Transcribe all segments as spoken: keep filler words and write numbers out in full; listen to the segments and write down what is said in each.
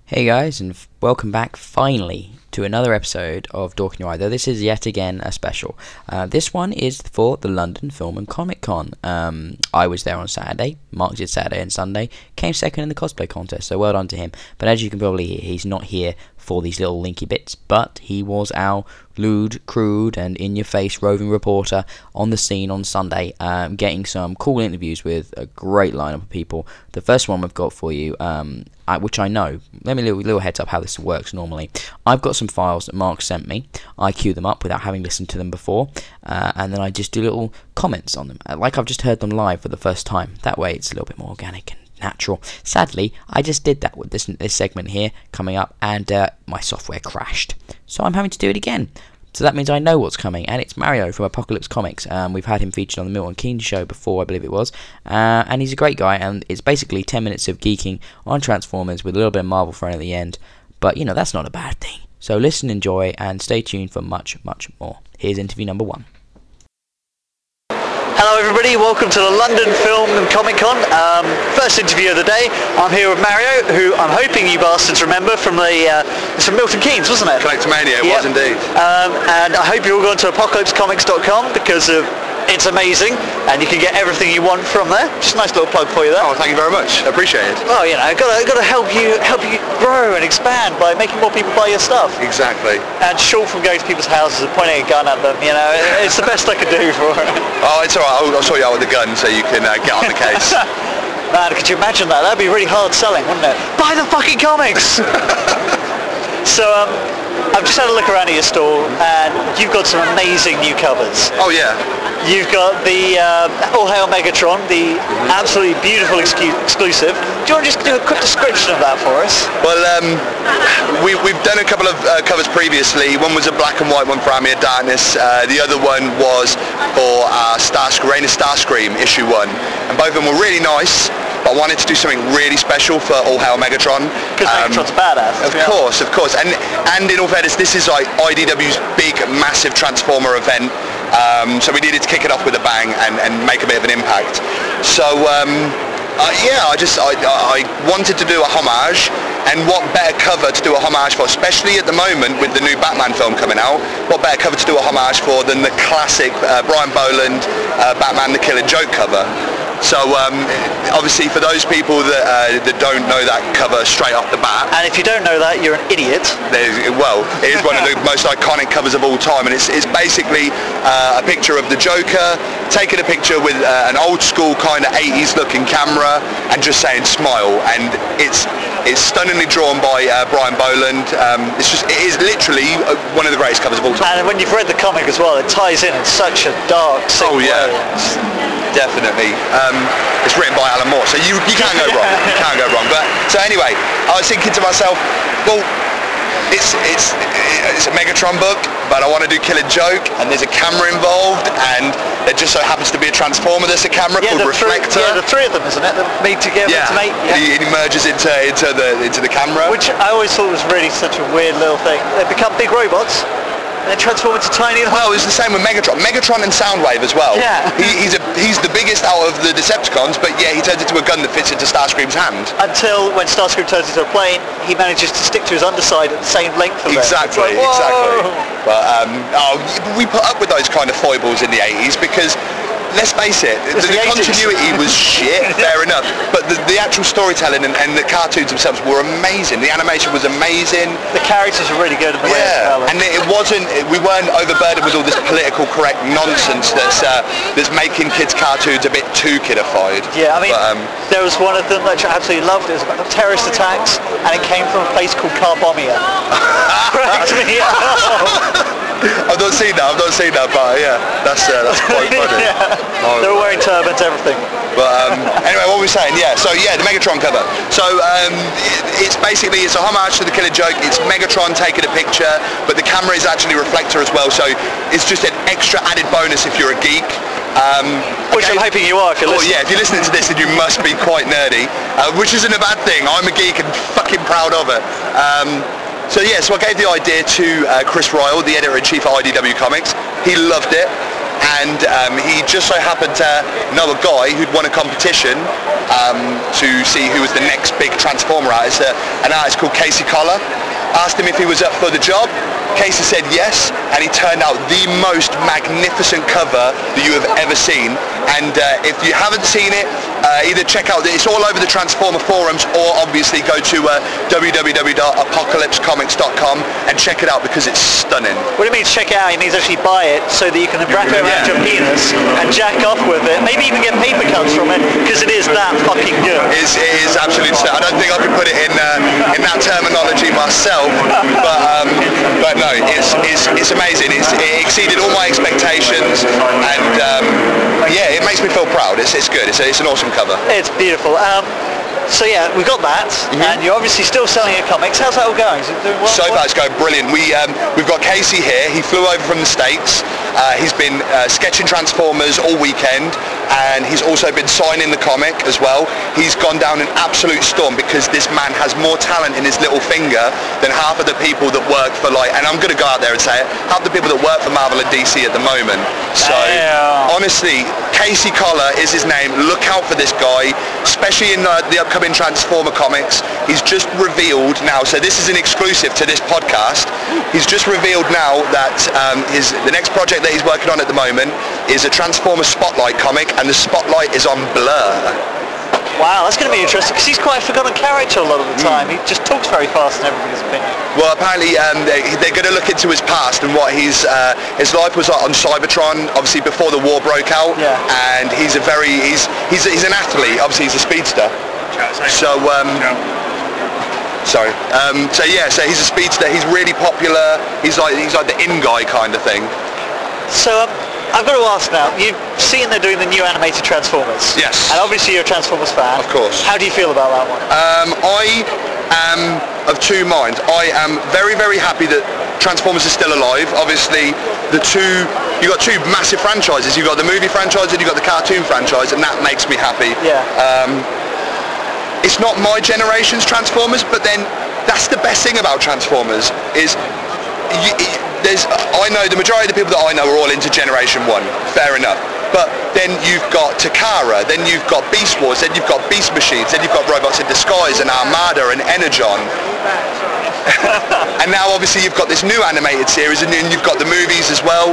Hey guys, and f- welcome back finally to another episode of Dork in Your Eye, though this is yet again a special. Uh, this one is for the London Film and Comic Con. Um, I was there on Saturday, Mark did Saturday and Sunday, came second in the cosplay contest, so well done to him. But as you can probably hear, he's not here for these little linky bits, but he was our lewd, crude, and in-your-face roving reporter on the scene on Sunday, um, getting some cool interviews with a great lineup of people. The first one we've got for you, um, I, which I know, let me little, little heads up how this works normally. I've got some files that Mark sent me. I queue them up without having listened to them before, uh, and then I just do little comments on them, like I've just heard them live for the first time. That way it's a little bit more organic and natural. Sadly, I just did that with this this segment here coming up, and uh, my software crashed, so I'm having to do it again. So that means I know what's coming, and it's Mario from Apocalypse Comics. Um, we've had him featured on the Milton Keynes show before, I believe it was, uh, and he's a great guy, and it's basically ten minutes of geeking on Transformers with a little bit of Marvel thrown at the end, but, you know, that's not a bad thing. So listen, enjoy, and stay tuned for much, much more. Here's interview number one. Hello everybody, welcome to the London Film and Comic Con. Um, first interview of the day. I'm here with Mario, who I'm hoping you bastards remember from the, uh, it's from Milton Keynes, wasn't it? Collectomania, it yep. was indeed. Um, and I hope you've all gone to apocalypse comics dot com because of, it's amazing, and you can get everything you want from there. Just a nice little plug for you there. Oh, thank you very much. I appreciate it. Well, you know, got to got to help you help you grow and expand by making more people buy your stuff. Exactly. And short from going to people's houses and pointing a gun at them, you know, it's the best I could do for it. Oh, it's alright. I'll, I'll sort you out with the gun so you can uh, get on the case. Man, could you imagine that? That'd be really hard selling, wouldn't it? Buy the fucking comics! So, um, I've just had a look around at your store, and you've got some amazing new covers. Oh, yeah. You've got the uh, All Hail Megatron, the absolutely beautiful excu- exclusive. Do you want to just do a quick description of that for us? Well, um, we, we've done a couple of uh, covers previously. One was a black and white one for Army of Darkness. Uh, the other one was for uh, Starscream, Reign of Starscream, issue one. And both of them were really nice. But I wanted to do something really special for All Hail Megatron. Because um, Megatron's badass. Of yeah. course, of course. And and in all fairness, this is like I D W's big, massive Transformer event. Um, so we needed to kick it off with a bang and, and make a bit of an impact. So um, uh, yeah, I just I, I wanted to do a homage. And what better cover to do a homage for, especially at the moment with the new Batman film coming out, what better cover to do a homage for than the classic uh, Brian Boland uh, Batman the Killing Joke cover. So um, obviously for those people that, uh, that don't know that cover straight off the bat. And if you don't know that, you're an idiot. Well, it is one of the most iconic covers of all time, and it's, it's basically uh, a picture of the Joker, taking a picture with uh, an old school kind of eighties looking camera and just saying smile, and it's it's stunningly drawn by uh, Brian Boland. Um, it's just, it is literally one of the greatest covers of all time. And when you've read the comic as well, it ties in in such a dark, sick Oh yeah, way. Definitely. Um, it's written by Alan Moore, so you, you can't go wrong. You can't go wrong. But so anyway, I was thinking to myself, well, it's it's it's a Megatron book, but I want to do Killing Joke, and there's a camera involved, and there just so happens to be a Transformer that's a camera yeah, called the Reflector. Three, yeah, the three of them, isn't it? That made together yeah. to make. Yeah. He, he merges into into the into the camera, which I always thought was really such a weird little thing. They become big robots. And they transform into tiny... Well, it's the same with Megatron. Megatron and Soundwave as well. Yeah. He, he's a, he's the biggest out of the Decepticons, but yeah, he turns into a gun that fits into Starscream's hand. Until when Starscream turns into a plane, he manages to stick to his underside at the same length of Exactly, it. Like, exactly. But um, oh, we put up with those kind of foibles in the eighties because, let's face it, the, the, the continuity was shit, fair enough, but the, the actual storytelling and, and the cartoons themselves were amazing. The animation was amazing. The characters were really good in the way yeah. as well. And it wasn't, we weren't overburdened with all this political correct nonsense that's uh, that's making kids' cartoons a bit too kidified. Yeah, I mean, but, um, there was one of them that I absolutely loved. It was about the terrorist attacks, and it came from a place called Carbomia. Cracked me up. I've not seen that, I've not seen that, but yeah, that's uh, that's quite funny. Yeah. Oh. They were wearing turbans, everything. But um, anyway, what were we saying? Yeah, so yeah, the Megatron cover. So um, it, it's basically, it's a homage to the Killing Joke. It's Megatron taking a picture, but the camera is actually Reflector as well, so it's just an extra added bonus if you're a geek. Um, which okay. I'm hoping you are if you're oh, listening. yeah, if you're listening to this, then you must be quite nerdy, uh, which isn't a bad thing. I'm a geek and fucking proud of it. Um, So yeah, so I gave the idea to uh, Chris Ryall, the editor-in-chief of I D W Comics. He loved it. and um, he just so happened to know a guy who'd won a competition um, to see who was the next big Transformer artist, uh, an artist called Casey Collar. Asked him if he was up for the job. Casey said yes, and he turned out the most magnificent cover that you have ever seen. And uh, if you haven't seen it, uh, either check out, it's all over the Transformer forums, or obviously go to uh, w w w dot apocalypse comics dot com and check it out, because it's stunning. What it means check it out, it means actually buy it so that you can wrap it around Yeah. your penis and jack off with it. Maybe even get paper cuts from it, because it is that fucking good. It's, it is absolutely stunning. I don't think I could put it in uh, in that terminology myself, but um, but no, it's it's it's amazing. It's, it exceeded all my expectations, and um, yeah, it makes me feel proud. It's it's good. It's a, it's an awesome cover. It's beautiful. Um, so yeah, we've got that, Mm-hmm. and you're obviously still selling your comics. How's that all going? Is it doing well? So far it's going brilliant. We, um, we've got Casey here. He flew over from the States. Uh, he's been uh, sketching Transformers all weekend, and he's also been signing the comic as well. He's gone down an absolute storm, because this man has more talent in his little finger than half of the people that work for, like, and I'm going to go out there and say it, half the people that work for Marvel and D C at the moment. So Damn. honestly, Casey Collar is his name. Look out for this guy, especially in uh, the upcoming Transformer comics. He's just revealed now, so this is an exclusive to this podcast. He's just revealed now that um, his the next project that he's working on at the moment is a Transformer Spotlight comic, and the Spotlight is on Blur. Wow, that's going to be interesting, because he's quite a forgotten character a lot of the time. He just talks very fast in everybody's opinion. Well, apparently um, they, they're going to look into his past and what he's uh, his life was like on Cybertron, obviously before the war broke out. Yeah. And he's a very he's he's he's an athlete. Obviously, he's a speedster. So um, sorry. Um, so yeah, so he's a speedster. He's really popular. He's like he's like the in guy kind of thing. So um, I've got to ask now, you've seen they're doing the new animated Transformers. Yes. And obviously you're a Transformers fan. Of course. How do you feel about that one? Um, I am of two minds. I am very, very happy that Transformers is still alive. Obviously, the two, you got two massive franchises. You've got the movie franchise and you've got the cartoon franchise, and that makes me happy. Yeah. Um, it's not my generation's Transformers, but then that's the best thing about Transformers is you, there's, I know the majority of the people that I know are all into Generation one. Fair enough. But then you've got Takara, then you've got Beast Wars, then you've got Beast Machines, then you've got Robots in Disguise and Armada and Energon. And now obviously you've got this new animated series, and then you've got the movies as well.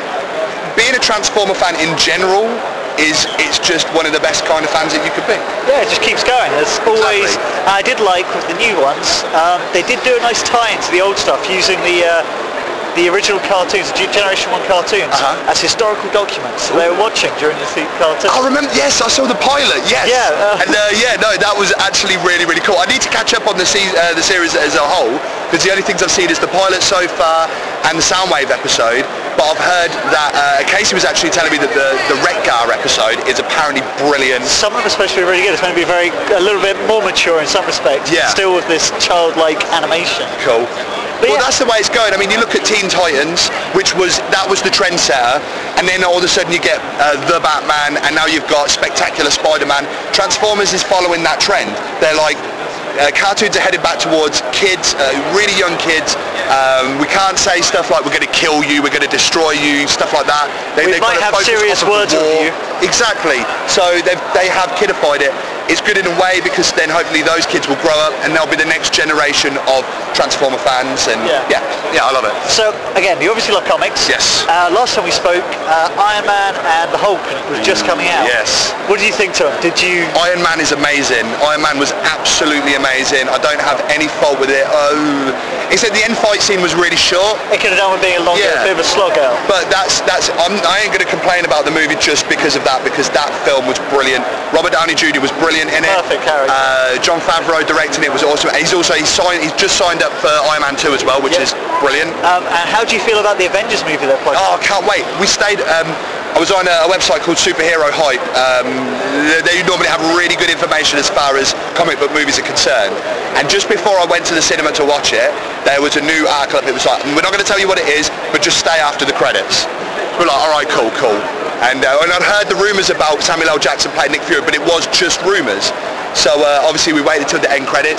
Being a Transformer fan in general is it's just one of the best kind of fans that you could be. Yeah, it just keeps going. There's always, Exactly. I did like with the new ones, um, they did do a nice tie into the old stuff using the uh, the original cartoons, the Generation one cartoons, Uh-huh. as historical documents that they were watching during the th- cartoon. I remember, yes, I saw the pilot, yes. Yeah, uh, and uh, yeah, no, that was actually really, really cool. I need to catch up on the se- uh, the series as a whole, because the only things I've seen is the pilot so far and the Soundwave episode, but I've heard that uh, Casey was actually telling me that the, the Wreck-Gar episode is apparently brilliant. Some of them are supposed to be really good. It's going to be very, a little bit more mature in some respects, Yeah. still with this childlike animation. Cool. But Well, yeah. that's the way it's going. I mean, you look at Teen Titans, which was that was the trendsetter, and then all of a sudden you get uh, the Batman, and now you've got Spectacular Spider-Man. Transformers is following that trend. They're like uh, cartoons are headed back towards kids, uh, really young kids. Um, we can't say stuff like we're going to kill you, we're going to destroy you, stuff like that. They, We they've might got to have focus serious off of words the with war. you. Exactly. So they've, they have kidified it. It's good in a way, because then hopefully those kids will grow up and they'll be the next generation of Transformer fans, and Yeah. yeah, yeah, I love it. So, again, you obviously love comics. Yes. Uh, last time we spoke, uh, Iron Man and the Hulk was just coming out. Yes. What did you think to him? Did you... Iron Man is amazing. Iron Man was absolutely amazing. I don't have any fault with it. Oh, except the end fight scene was really short. It could have done with being a longer, Yeah. a bit of a slog out. But that's that's. I'm, I ain't going to complain about the movie just because of that, because that film was brilliant. Robert Downey Junior was brilliant in it. Perfect character. Uh, Jon Favreau directing it was awesome. He's also he's signed. He's just signed up for Iron Man two as well, which Yeah. is brilliant. Um, and how do you feel about the Avengers movie they're playing? Oh, I can't wait. We stayed. Um, I was on a, a website called Superhero Hype. Um, they, they normally have really good information as far as comic book movies are concerned. And just before I went to the cinema to watch it, there was a new article up. It was like, we're not going to tell you what it is, but just stay after the credits. We're like, all right, cool, cool. And, uh, and I'd heard the rumours about Samuel L. Jackson playing Nick Fury, but it was just rumours. So uh, obviously we waited till the end credits.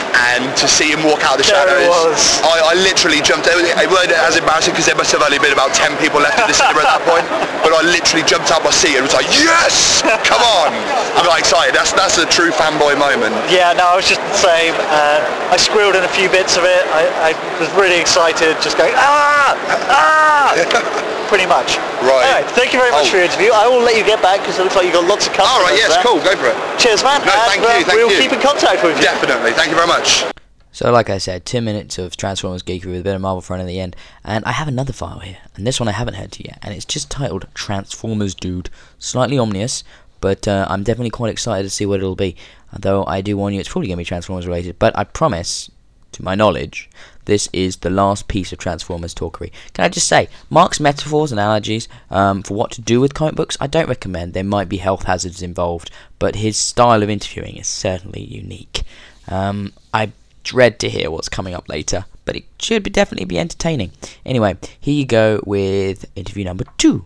and to see him walk out of the There it shadows, was. I, I literally jumped. It wasn't as embarrassing because there must have only been about ten people left in the cinema at that point. But I literally jumped out my seat and was like, yes, come on! I'm like excited. That's that's a true fanboy moment. Yeah, no, I was just the same. Uh, I squealed in a few bits of it. I, I was really excited, just going, ah, ah, pretty much. Right. Anyway, thank you very much Oh. for your interview. I will let you get back because it looks like you've got lots of customers. All right, yes, there. cool, go for it. Cheers, man. No, and, thank you, uh, thank we'll you. keep in contact with you. Definitely. Thank you very much. So, like I said, two minutes of Transformers geekery with a bit of Marvel fun at the end, and I have another file here, and this one I haven't heard to yet, and it's just titled Transformers Dude. Slightly ominous, but uh, I'm definitely quite excited to see what it'll be. Although I do warn you, it's probably going to be Transformers related, but I promise, to my knowledge, this is the last piece of Transformers talkery. Can I just say, Mark's metaphors and analogies um, for what to do with comic books, I don't recommend. There might be health hazards involved, but his style of interviewing is certainly unique. Um, I dread to hear what's coming up later, but it should be definitely be entertaining. Anyway, here you go with interview number two.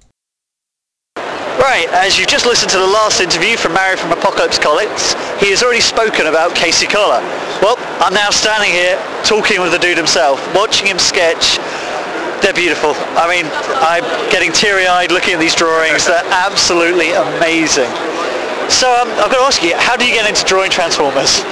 Right, as you just listened to the last interview from Mario from Apocalypse Comics, he has already spoken about Casey Collar. Well, I'm now standing here talking with the dude himself, watching him sketch. They're beautiful. I mean, I'm getting teary-eyed looking at these drawings. They're absolutely amazing. So um, I've got to ask you, how do you get into drawing Transformers?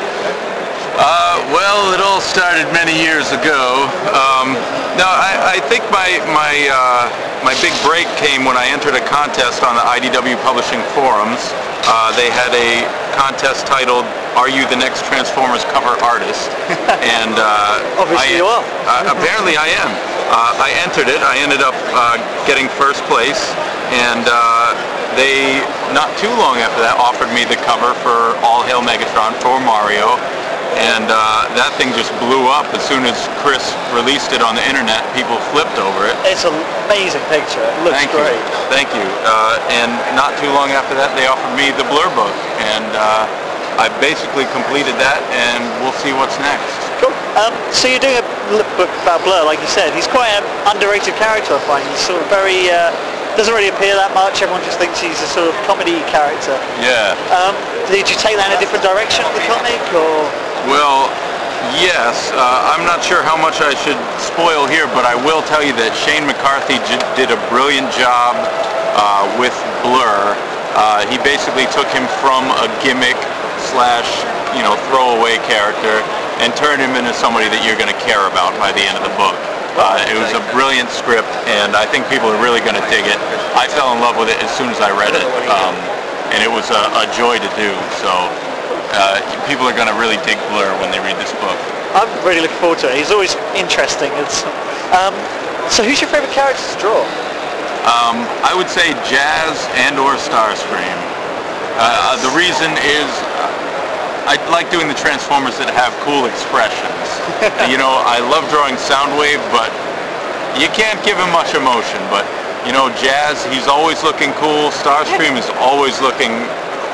Uh, well, it all started many years ago. Um, no, I, I think my my uh, my big break came when I entered a contest on the I D W Publishing forums. Uh, they had a contest titled "Are You the Next Transformers Cover Artist?" And uh, Obviously I, you are. uh, apparently I am. Uh, I entered it. I ended up uh, getting first place, and uh, they not too long after that offered me the cover for All Hail Megatron for Mario. And uh, that thing just blew up. As soon as Chris released it on the internet, people flipped over it. It's an amazing picture. It looks Thank great. you. Thank you. Uh, and not too long after that, they offered me the Blur book. And uh, I basically completed that, and we'll see what's next. Cool. Um, so you're doing a l- book about Blur, like you said. He's quite an underrated character, I find. He's sort of very... Uh, doesn't really appear that much. Everyone just thinks he's a sort of comedy character. Yeah. Um, did you take that in a different direction of the comic, or...? Well, yes. Uh, I'm not sure how much I should spoil here, but I will tell you that Shane McCarthy j- did a brilliant job uh, with Blur. Uh, he basically took him from a gimmick slash, you know, throwaway character and turned him into somebody that you're going to care about by the end of the book. Uh, it was a brilliant script, and I think people are really going to dig it. I fell in love with it as soon as I read it, um, and it was a, a joy to do. So. Uh, people are going to really dig Blur when they read this book. I'm really looking forward to it. He's always interesting. It's, um, so who's your favourite character to draw? Um, I would say Jazz and or Starscream. Uh, the reason is uh, I like doing the Transformers that have cool expressions. You know, I love drawing Soundwave, but you can't give him much emotion. But, you know, Jazz, he's always looking cool. Starscream is always looking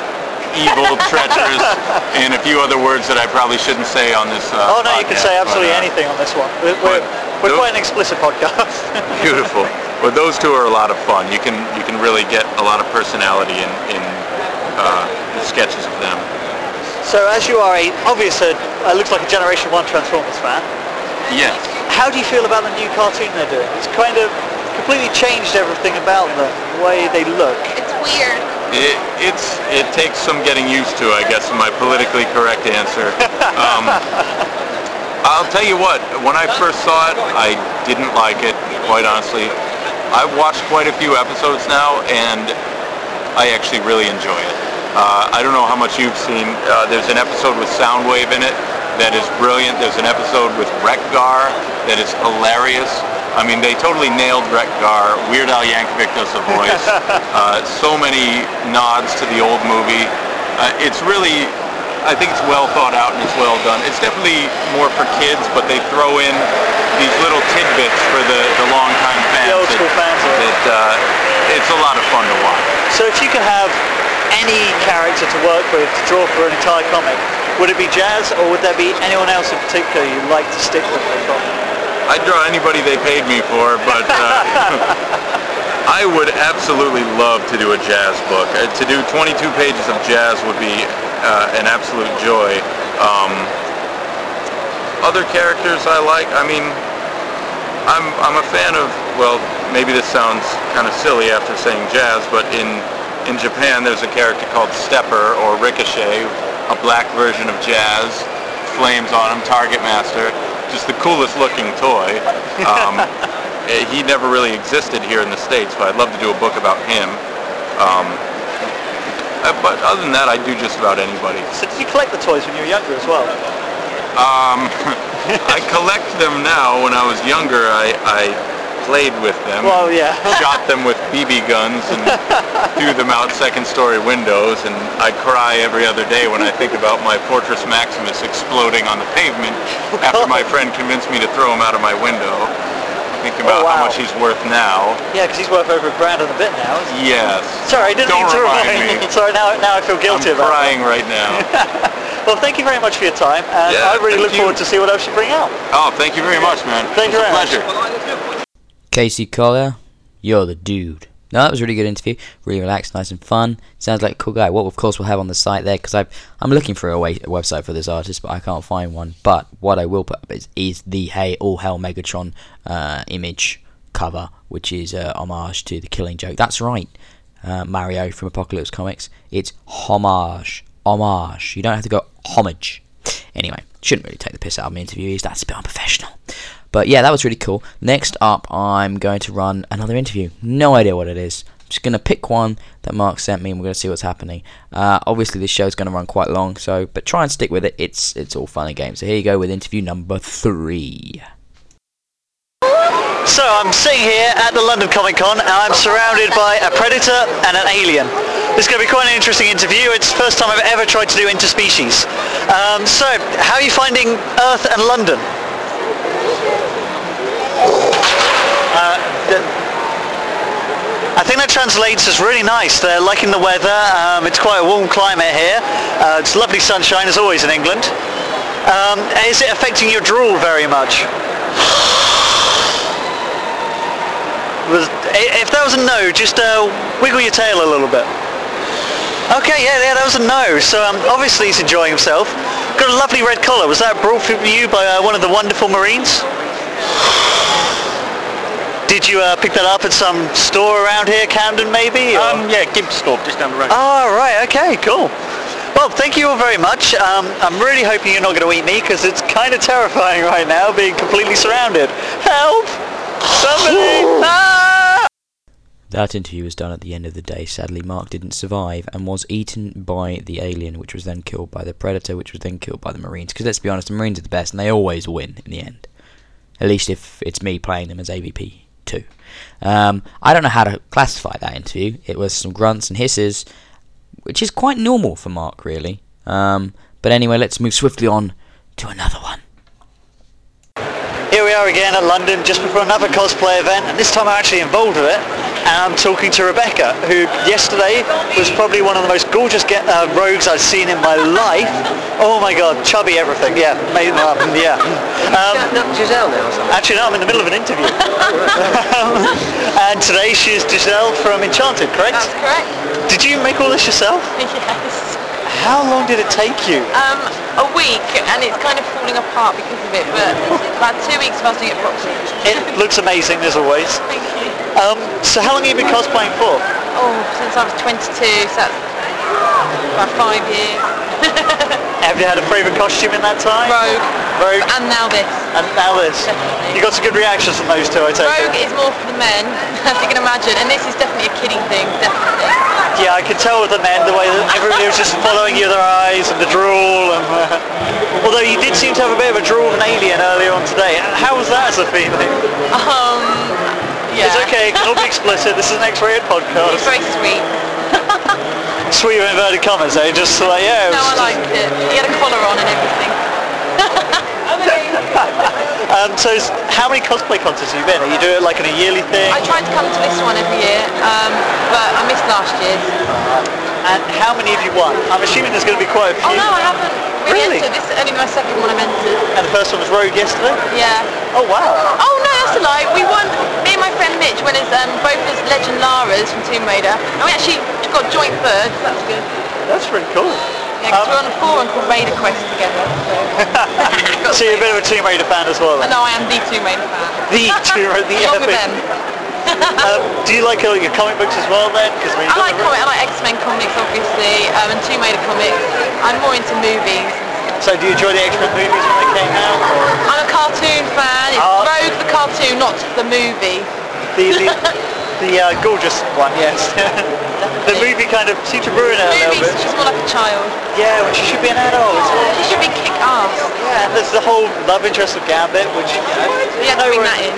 evil, treacherous, and a few other words that I probably shouldn't say on this uh, Oh no, you can podcast, say absolutely but, uh, anything on this one. We're, we're, we're those- quite an explicit podcast. Beautiful. But those two are a lot of fun. You can you can really get a lot of personality in, in uh, the sketches of them. So as you are a, obvious, uh, uh, looks like a Generation one Transformers fan, Yes. how do you feel about the new cartoon they're doing? It's kind of completely changed everything about them, the way they look. It's weird. It, it's it takes some getting used to, I guess, is my politically correct answer. Um, I'll tell you what, when I first saw it, I didn't like it, quite honestly. I've watched quite a few episodes now, and I actually really enjoy it. Uh, I don't know how much you've seen. Uh, there's an episode with Soundwave in it that is brilliant. There's an episode with Wreck-Gar that is hilarious. I mean, they totally nailed Wreck-Gar. Weird Al Yankovic does the voice. uh, so many nods to the old movie. Uh, it's really, I think it's well thought out and it's well done. It's definitely more for kids, but they throw in these little tidbits for the, the long-time fans. The old school fans, yeah. That, uh, it's a lot of fun to watch. So if you could have any character to work with to draw for an entire comic, would it be Jazz, or would there be anyone else in particular you'd like to stick with for a comic? I'd draw anybody they paid me for, but uh, I would absolutely love to do a Jazz book. Uh, to do twenty-two pages of Jazz would be uh, an absolute joy. Um, other characters I like, I mean, I'm I'm a fan of, well, maybe this sounds kind of silly after saying Jazz, but in in Japan there's a character called Stepper or Ricochet, a black version of Jazz, flames on him, Target Master, just the coolest looking toy. Um, he never really existed here in the States, but I'd love to do a book about him. Um, uh, but other than that, I do just about anybody. So did you collect the toys when you were younger as well? Um, I collect them now. When I was younger, I, I played with them. Well, yeah. Shot them with B B guns and threw them out second-story windows, and I cry every other day when I think about my Fortress Maximus exploding on the pavement after my friend convinced me to throw him out of my window. Thinking about oh, wow. how much he's worth now. Yeah, because he's worth over a grand and a bit now. Isn't he? Yes. Sorry, I didn't Don't mean to remind remind me. Sorry, now, now I feel guilty I'm about crying right now. Well, thank you very much for your time, and Yeah, I really thank look forward you. to see what else you bring out. Oh, thank you very much, man. Thank you It's a very much. pleasure. Casey Collier, you're the dude. No, that was a really good interview. Really relaxed, nice and fun. Sounds like a cool guy. What, of course, we'll have on the site there, because I'm looking for a, way, a website for this artist, but I can't find one. But what I will put up is, is the Hey All Hail Megatron uh, image cover, which is a uh, homage to the Killing Joke. That's right, uh, Mario from Apocalypse Comics. It's homage. Homage. You don't have to go homage. Anyway, shouldn't really take the piss out of my interviewees. That's a bit unprofessional. But yeah, that was really cool. Next up, I'm going to run another interview. No idea what it is. I'm just going to pick one that Mark sent me, and we're going to see what's happening. Uh, obviously, this show's going to run quite long, so but try and stick with it. It's it's all fun and games. So here you go with interview number three. So I'm sitting here at the London Comic Con, and I'm surrounded by a predator and an alien. This is going to be quite an interesting interview. It's the first time I've ever tried to do interspecies. Um, so, how are you finding Earth and London? Uh, I think that translates as really nice. They're liking the weather. Um, it's quite a warm climate here. Uh, it's lovely sunshine as always in England. Um, is it affecting your drool very much? Was, if that was a no, just uh, wiggle your tail a little bit. Okay, yeah, yeah, that was a no. So um, obviously he's enjoying himself. Got a lovely red collar. Was that brought for you by uh, one of the wonderful Marines? Did you uh, pick that up at some store around here, Camden maybe? Or? Um, yeah, Gibbs store, just down the road. Oh, right, okay, cool. Well, thank you all very much. Um, I'm really hoping you're not going to eat me, because it's kind of terrifying right now, being completely surrounded. Help! Somebody! Ah! That interview was done at the end of the day. Sadly, Mark didn't survive and was eaten by the alien, which was then killed by the Predator, which was then killed by the Marines. Because let's be honest, the Marines are the best, and they always win in the end. At least if it's me playing them as A V P two. Um, I don't know how to classify that interview. It was some grunts and hisses, which is quite normal for Mark, really. Um, but anyway, let's move swiftly on to another one. Here we are again at London, just before another cosplay event, and this time I'm actually involved with it, and I'm talking to Rebecca, who yesterday was probably one of the most gorgeous get, uh, rogues I've seen in my life. Oh my god, chubby everything, yeah, made, um, yeah. Um, Giselle now or something? actually no, I'm in the middle of an interview. um, and today she's Giselle from Enchanted, correct? That's correct. Did you make all this yourself? Yes. How long did it take you? Um, a week, and it's kind of falling apart because of it, but about two weeks if I was doing it properly. It looks amazing as always. Thank you. Um, so how long have you been cosplaying for? Oh, since I was twenty-two, so that's about five years. Have you had a favourite costume in that time? Rogue. Rogue. And now this. And now this. Definitely. You got some good reactions from those two, I take Rogue it. is more for the men, as you can imagine, and this is definitely a kidding thing, definitely. Yeah, I could tell with the men, the way that everybody was just following you with their eyes and the drool. And uh, although you did seem to have a bit of a drool of an alien earlier on today. How was that as a feeling? Um, yeah. It's okay, it can all be explicit. This is an X-rated It's podcast. very sweet. Sweet with inverted commas, eh? Just like, yeah. It No, was I liked it. He had a collar on and everything. Um, so s- how many cosplay contests have you been? Are you doing it like in a yearly thing? I tried to come to this one every year, um, but I missed last year's. And how many have you won? I'm assuming there's going to be quite a few. Oh no, I haven't really, Really? entered. This is only my second one I've entered. And the first one was Rogue yesterday? Yeah. Oh wow. Oh no, that's a lie. We won, me and my friend Mitch went as um, both as Legend Laras from Tomb Raider. And we actually got joint third, so that's good. That's pretty cool. Yeah, because we're on a forum called Raider Quest together. So, So you're a bit of a Tomb Raider fan as well then? no, I am the Tomb Raider fan. The Tomb Raider, the Along with epic. them. Um, do you like uh, your comic books as well then? Cause, I, mean, I like comic, I like X-Men comics obviously, um, and Tomb Raider comics. I'm more into movies. So do you enjoy the X-Men movies when they came out? Or? I'm a cartoon fan. It's Uh, Rogue the cartoon, not the movie. The, the, the uh, gorgeous one, yes. The movie kind of seemed to ruin her a little Movies, bit. she's more like a child. Yeah, when she should be an adult as well. She should be kick-ass. Yeah, and there's the whole love interest of Gambit, which, you know, You had to bring that in.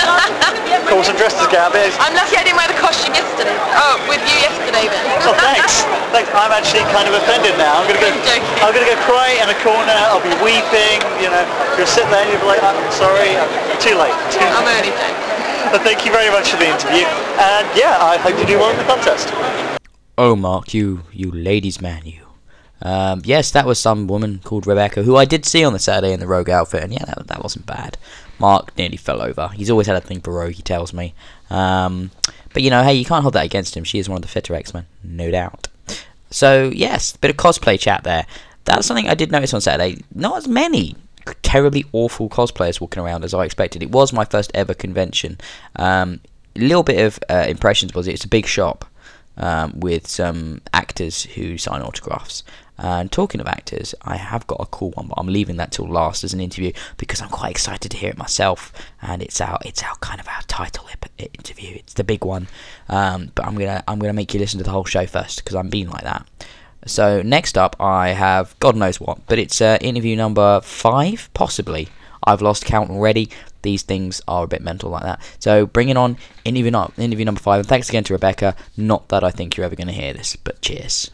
of course I'm dressed as Gambit. I'm lucky I didn't wear the costume yesterday. Oh, with you yesterday then. Oh, thanks. Thanks. I'm actually kind of offended now. I'm gonna go. I'm joking. I'm gonna go cry in a corner. I'll be weeping. You know, you'll sit there and you'll be like, I'm sorry. I'm too late. Too I'm late. only joking. But thank you very much for the interview. And yeah, I hope you do well in the contest. Oh, Mark, you, you ladies' man, you. Um, yes, that was some woman called Rebecca, who I did see on the Saturday in the Rogue outfit, and yeah, that, that wasn't bad. Mark nearly fell over. He's always had a thing for Rogue, he tells me. Um, but, you know, hey, you can't hold that against him. She is one of the fitter X-Men, no doubt. So, yes, bit of cosplay chat there. That's something I did notice on Saturday. Not as many terribly awful cosplayers walking around as I expected. It was my first ever convention. Um, a little bit of uh, impressions was it's a big shop. Um, with some actors who sign autographs. And talking of actors, I have got a cool one, but I'm leaving that till last as an interview because I'm quite excited to hear it myself. And it's our, it's our kind of our title ip- interview. It's the big one. Um, but I'm gonna, I'm gonna make you listen to the whole show first because I'm being like that. So next up, I have God knows what, but it's uh, interview number five, possibly. I've lost count already. These things are a bit mental like that. So bringing on interview, no- interview number five. And thanks again to Rebecca. Not that I think you're ever going to hear this, but cheers.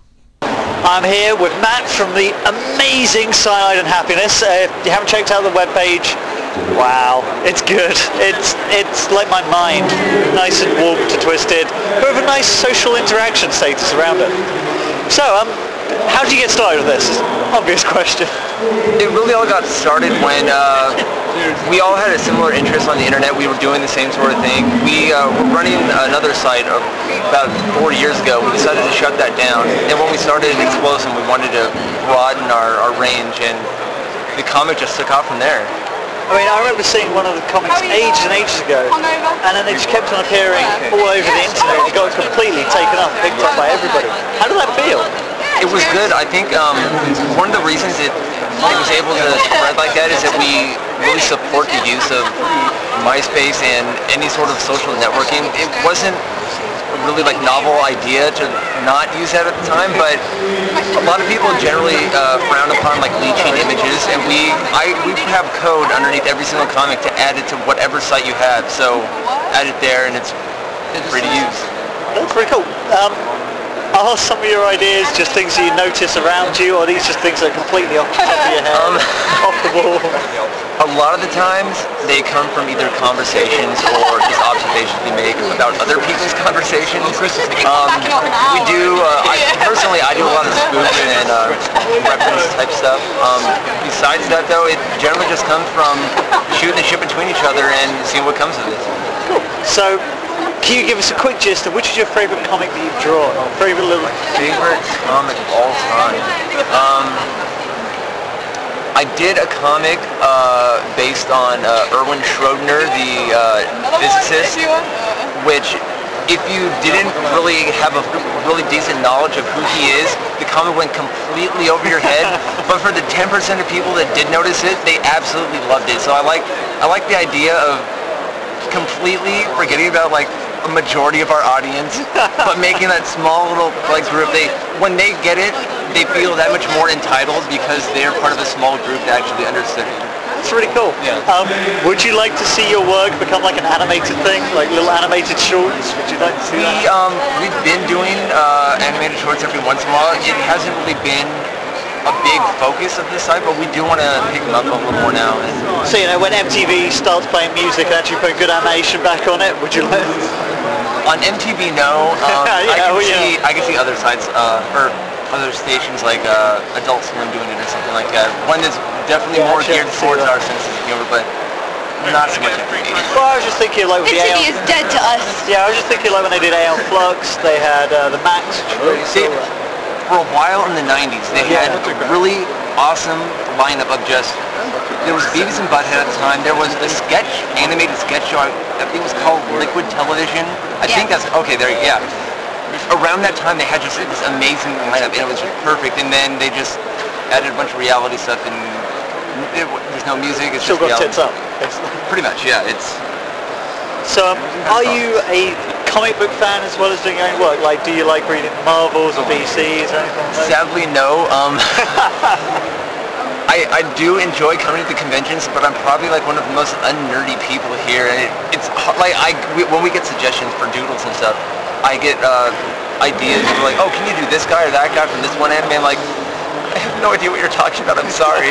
I'm here with Matt from the amazing Cyanide and Happiness. Uh, if you haven't checked out the webpage, wow, it's good. It's it's like my mind, nice and warped and twisted, but with a nice social interaction status around it. So, um, how did you get started with this? Obvious question. It really all got started when uh, we all had a similar interest on the internet. We were doing the same sort of thing. We uh, were running another site of about four years ago. We decided to shut that down. And when we started Explosive, we wanted to broaden our, our range, and the comic just took off from there. I mean, I remember seeing one of the comics ages and ages ago, and then they just kept on appearing all over the internet. It got completely taken up, picked up by everybody. How did that feel? It was good. I think um, one of the reasons it, it was able to spread like that is that we really support the use of MySpace and any sort of social networking. It wasn't a really like novel idea to not use that at the time, but a lot of people generally uh, frown upon like leeching images, and we I we have code underneath every single comic to add it to whatever site you have. So add it there, and it's free to use. That's pretty cool. Um, Are some of your ideas just things you notice around you, or are these just things that are completely off the top of your head, Um, off the wall? A lot of the times they come from either conversations or just observations we make about other people's conversations. Um, we do, uh, I, personally, I do a lot of spoofing and uh, reference type stuff. Um, besides that though, it generally just comes from shooting the shit between each other and seeing what comes of it. Cool. So, can you give us a quick gist of which is your favourite comic that you've drawn, or favourite little... Favorite comic of all time? Um, I did a comic uh, based on uh, Erwin Schrödinger, the uh, physicist, which if you didn't really have a really decent knowledge of who he is, the comic went completely over your head. But for the ten percent of people that did notice it, they absolutely loved it. So I like I like the idea of completely forgetting about like a majority of our audience, but making that small little like group, they when they get it, they feel that much more entitled because they're part of a small group that actually understood it. That's really cool. Yeah. Um, would you like to see your work become like an animated thing, like little animated shorts? Would you like to see We that? um we've been doing uh, animated shorts every once in a while. It hasn't really been a big focus of this site, but we do want to pick them up a little more now. And So, you know, when M T V starts playing music and actually put good animation back on it, would you like... on M T V, no. Um, Yeah, I can well, see yeah. I can see other sites uh, or other stations like uh, Adult Swim doing it or something like that. One that's definitely Yeah, more sure, geared see towards that. our senses of humor, but not so much M T V. Well, I was just thinking like with the M T V Aeon... is dead to us. Yeah, I was just thinking like when they did Aeon Flux, they had uh, the Max, which was really See, cool. for a while in the nineties, they had a really awesome lineup of just, there was Beavis and Butthead at the time, there was the sketch, animated sketch show, I think it was called Liquid Television. I Yeah. think that's, okay, there, yeah. Around that time, they had just this amazing lineup, and it was just perfect, and then they just added a bunch of reality stuff, and it, there's no music, it's Still just got reality. tits up. Pretty much, yeah, it's... So, um, are you a comic book fan as well as doing your own work? Like, do you like reading Marvels or D Cs or anything like that? Sadly, no. Um, I, I do enjoy coming to the conventions, but I'm probably like one of the most unnerdy people here, and it, it's hard, like I we, when we get suggestions for doodles and stuff, I get uh, ideas for like, oh, can you do this guy or that guy from this one anime? I'm like, I have no idea what you're talking about. I'm sorry.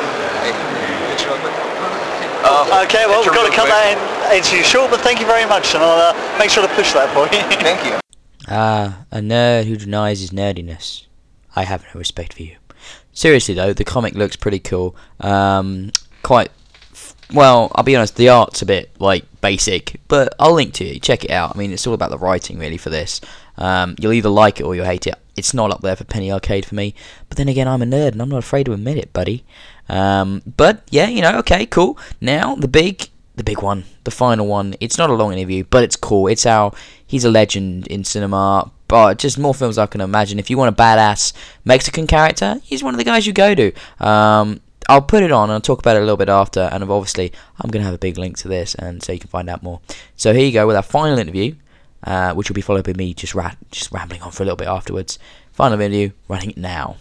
Uh, Okay, well, we've got to cut that in, into short, but thank you very much, and I'll uh, make sure to push that for you. Thank you. Ah, a nerd who denies his nerdiness. I have no respect for you. Seriously though, the comic looks pretty cool. Um, quite, f- well, I'll be honest, the art's a bit, like, basic, but I'll link to you, check it out. I mean, it's all about the writing, really, for this. Um, you'll either like it or you'll hate it. It's not up there for Penny Arcade for me, but then again, I'm a nerd, and I'm not afraid to admit it, buddy. Um, but, yeah, you know, okay, cool. Now, the big, the big one, the final one, it's not a long interview, but it's cool. It's how he's a legend in cinema, but just more films I can imagine. If you want a badass Mexican character, he's one of the guys you go to. Um, I'll put it on and I'll talk about it a little bit after, and obviously I'm going to have a big link to this, and so you can find out more. So here you go with our final interview, uh, which will be followed by me just ra- just rambling on for a little bit afterwards. Final interview, running it now.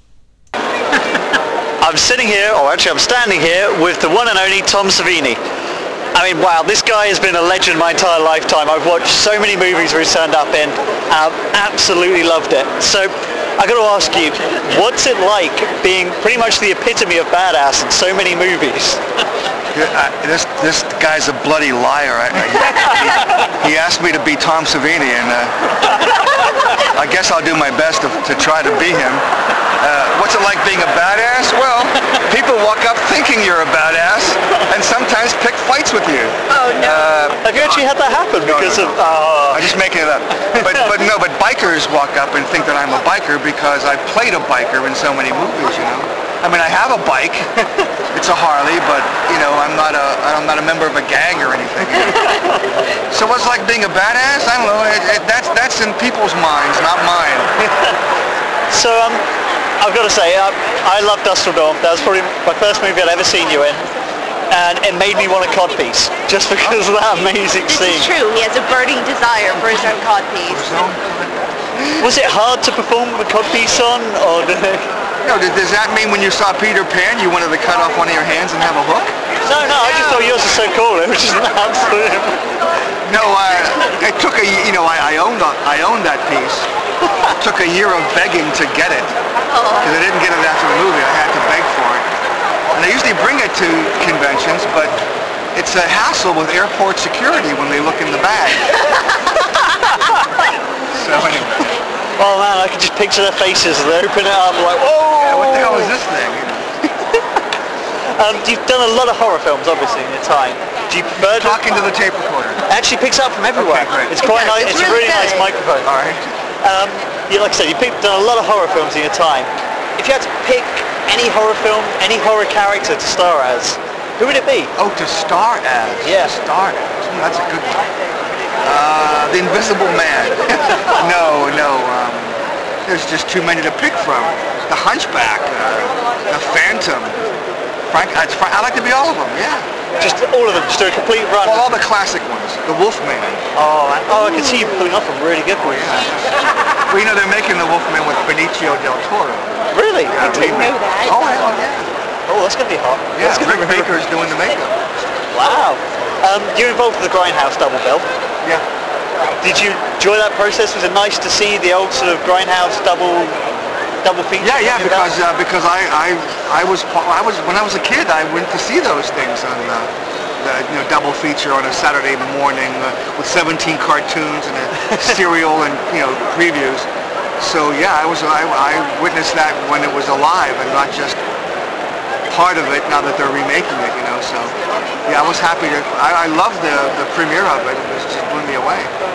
I'm sitting here, or actually I'm standing here, with the one and only Tom Savini. I mean, wow, this guy has been a legend my entire lifetime. I've watched so many movies where he's turned up in, and I've absolutely loved it. So, I got to ask you, what's it like being pretty much the epitome of badass in so many movies? Yeah, I, this this guy's a bloody liar. I, I, he, he asked me to be Tom Savini, and uh, I guess I'll do my best to, to try to be him. Uh, what's it like being a badass? Well, people walk up thinking you're a badass, and sometimes pick fights with you. Oh no. Uh, Have you actually had that happen No, because no, of... no. Uh, I'm just making it up. But but no, but bikers walk up and think that I'm a biker because I played a biker in so many movies, you know. I mean, I have a bike. It's a Harley, but you know, I'm not a I'm not a member of a gang or anything. So what's it like being a badass? I don't know. It, it, that's that's in people's minds, not mine. So, um, I've got to say, uh, I love Dust Till Dawn. That was probably my first movie I'd ever seen you in. And it made me want a codpiece, just because of that amazing This scene. is true. He has a burning desire for his own codpiece. Was it hard to perform with a codpiece on, or did it... No, does does that mean when you saw Peter Pan, you wanted to cut off one of your hands and have a hook? No, no, I just thought yours was so cool. It was just an absolute... No, uh, it took a, you know, I, I owned a- I owned that piece. It took a year of begging to get it, because I didn't get it after the movie. I had to beg for it. And I usually bring it to conventions, but it's a hassle with airport security when they look in the bag. So anyway, Oh man, I could just picture their faces as they open it up like, whoa! yeah, what the hell is this thing? Um, you've done a lot of horror films, obviously, in your time. Do you prefer to... Talking to the tape recorder. Actually picks up from everywhere. Okay, great. It's quite It nice. does. It's, It's a really really nice good. microphone. All right. Um, yeah, like I said, you've picked, done a lot of horror films in your time. If you had to pick any horror film, any horror character to star as, who would it be? Oh, to star as. Yeah. To star as. Hmm, that's a good one. Uh, the Invisible Man. no, no. Um, there's just too many to pick from. The Hunchback. Uh, the Phantom. Frank, uh, it's Frank, I like to be all of them. Yeah. Just all of them, just do a complete run. Well, all the classic ones. The Wolfman. Oh, man. Oh, I can see you pulling off a really good one. Well, you know, they're making the Wolfman with Benicio del Toro. Really? Yeah, I didn't remake. know that. Oh, hell yeah. Oh, that's going to be hot. Yeah, That's gonna Rick be- Baker's doing the makeup. Wow. Um, you're involved with the Grindhouse double bill. Yeah. Did you enjoy that process? Was it nice to see the old sort of Grindhouse double double feature? Yeah, yeah, coming because out? uh, because I, I I was I was when I was a kid, I went to see those things on uh, the you know double feature on a Saturday morning uh, with seventeen cartoons and a serial and you know previews. So yeah, I was I, I witnessed that when it was alive and not just part of it. Now that they're remaking it, you know. So yeah, I was happy to. I, I loved the the premiere of it. It was just blew me away.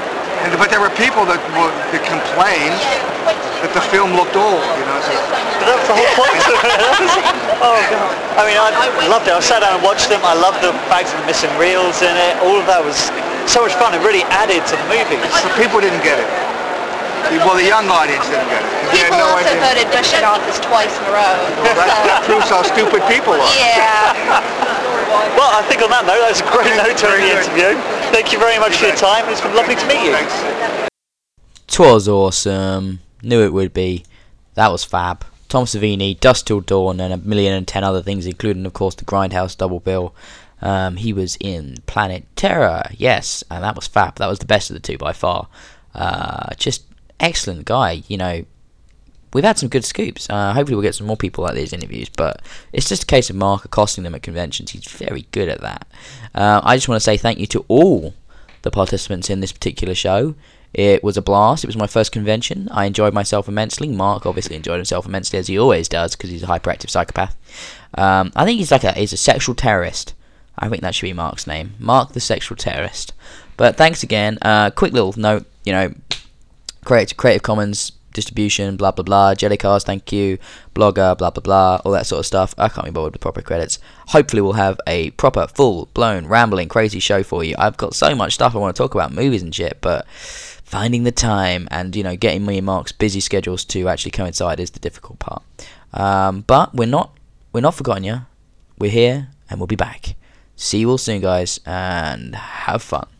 And, but there were people that, were, that complained that the film looked old, you know. So. But that's the whole point of it. Oh god. I mean, I loved it. I sat down and watched them. I loved the fact of the missing reels in it. All of that was so much fun. It really added to the movies. So people didn't get it. Well, the young audience didn't get it. They People had no also idea. voted Bush and Office twice in a row. Well, that, that proves how stupid people are. Yeah. Well, I think on that note, that was a great note to end the Very good. interview. Thank you very much for your time. It's been lovely to meet you. Thanks. 'Twas awesome. Knew it would be. That was fab. Tom Savini, Dusk Till Dawn, and a million and ten other things, including, of course, the Grindhouse double bill. Um, he was in Planet Terror, yes, and that was fab. That was the best of the two by far. Uh, just excellent guy, you know. We've had some good scoops. Uh, hopefully we'll get some more people like these interviews, but it's just a case of Mark accosting them at conventions. He's very good at that. Uh, I just want to say thank you to all the participants in this particular show. It was a blast. It was my first convention. I enjoyed myself immensely. Mark obviously enjoyed himself immensely, as he always does, because he's a hyperactive psychopath. Um, I think he's like a he's a sexual terrorist. I think that should be Mark's name. Mark the Sexual Terrorist. But thanks again. Uh, quick little note, you know, Creative, Creative Commons distribution, blah, blah, blah. Jellycast, thank you. Blogger, blah, blah, blah. All that sort of stuff. I can't be bothered with proper credits. Hopefully we'll have a proper, full-blown, rambling, crazy show for you. I've got so much stuff I want to talk about, movies and shit, but finding the time and, you know, getting me and Mark's busy schedules to actually coincide is the difficult part. Um, but we're not, we're not forgotten you. We're here, and we'll be back. See you all soon, guys, and have fun.